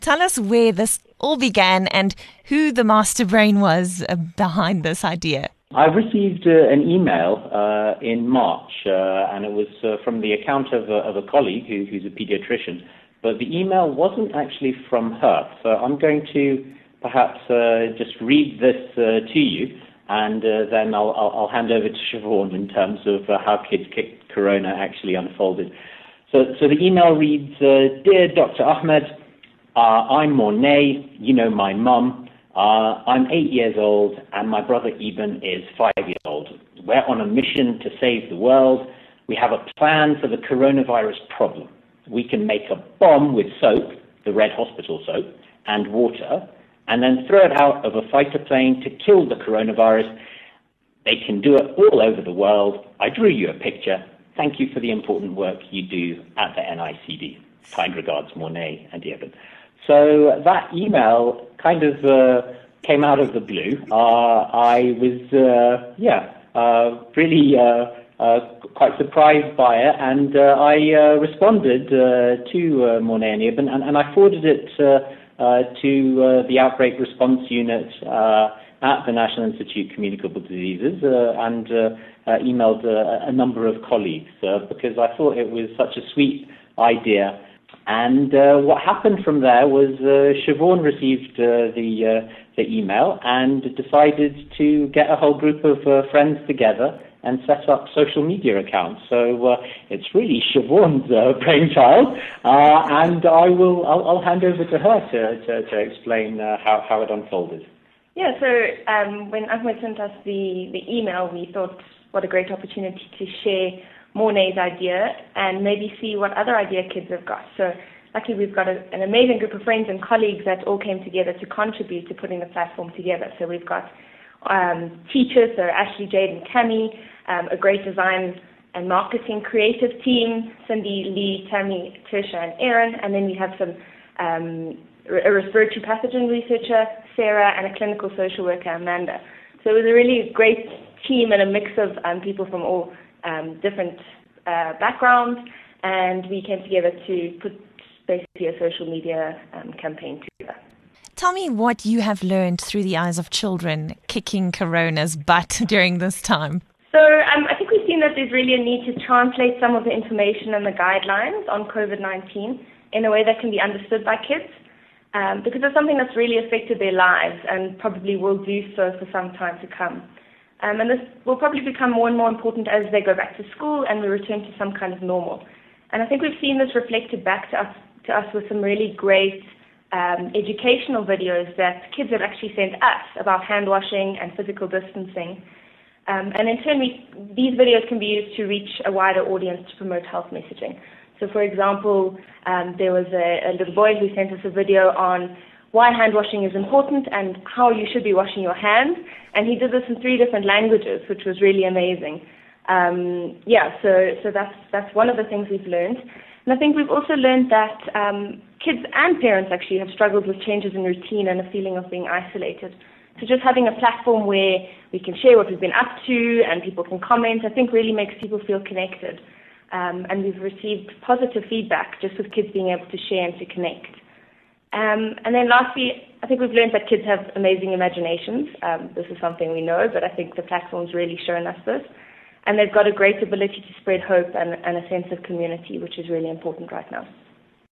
Tell us where this all began and who the master brain was behind this idea. I received an email in March, and it was from the account of a colleague who's a pediatrician, but the email wasn't actually from her. So I'm going to perhaps just read this to you, and then I'll hand over to Siobhan in terms of how Kids Kick Corona actually unfolded. So the email reads, Dear Dr. Ahmed, I'm Mornay, you know my mum. I'm 8 years old and my brother Eben is 5 years old. We're on a mission to save the world. We have a plan for the coronavirus problem. We can make a bomb with soap, the red hospital soap, and water, and then throw it out of a fighter plane to kill the coronavirus. They can do it all over the world. I drew you a picture. Thank you for the important work you do at the NICD. Kind regards, Mornay and Eben. So that email kind of came out of the blue. I was, really quite surprised by it, and I responded to Mornay and Eben, and I forwarded it to the Outbreak Response Unit at the National Institute of Communicable Diseases, and emailed a number of colleagues because I thought it was such a sweet idea. And what happened from there was Siobhan received the email and decided to get a whole group of friends together and set up social media accounts. So it's really Siobhan's brainchild, and I'll hand over to her to explain how it unfolded. Yeah, so when Ahmed sent us the email, we thought what a great opportunity to share Mornay's idea and maybe see what other idea kids have got. So luckily we've got an amazing group of friends and colleagues that all came together to contribute to putting the platform together. So we've got teachers, so Ashley, Jade and Tammy, a great design and marketing creative team, Cindy, Lee, Tammy, Tisha and Aaron, and then we have some a respiratory pathogen researcher, Sarah, and a clinical social worker, Amanda. So it was a really great team and a mix of people from all different backgrounds, and we came together to put basically a social media campaign together. Tell me what you have learned through the eyes of children kicking Corona's butt during this time. So I think we've seen that there's really a need to translate some of the information and the guidelines on COVID-19 in a way that can be understood by kids, because it's something that's really affected their lives and probably will do so for some time to come. And this will probably become more and more important as they go back to school and we return to some kind of normal. And I think we've seen this reflected back to us with some really great educational videos that kids have actually sent us about hand washing and physical distancing. And in turn, these videos can be used to reach a wider audience to promote health messaging. So for example, there was a little boy who sent us a video on why hand washing is important and how you should be washing your hands. And he did this in 3 different languages, which was really amazing. So that's one of the things we've learned. And I think we've also learned that kids and parents actually have struggled with changes in routine and a feeling of being isolated. So just having a platform where we can share what we've been up to and people can comment, I think really makes people feel connected. And we've received positive feedback just with kids being able to share and to connect. And then lastly, I think we've learned that kids have amazing imaginations. This is something we know, but I think the platform's really shown us this. And they've got a great ability to spread hope and a sense of community, which is really important right now.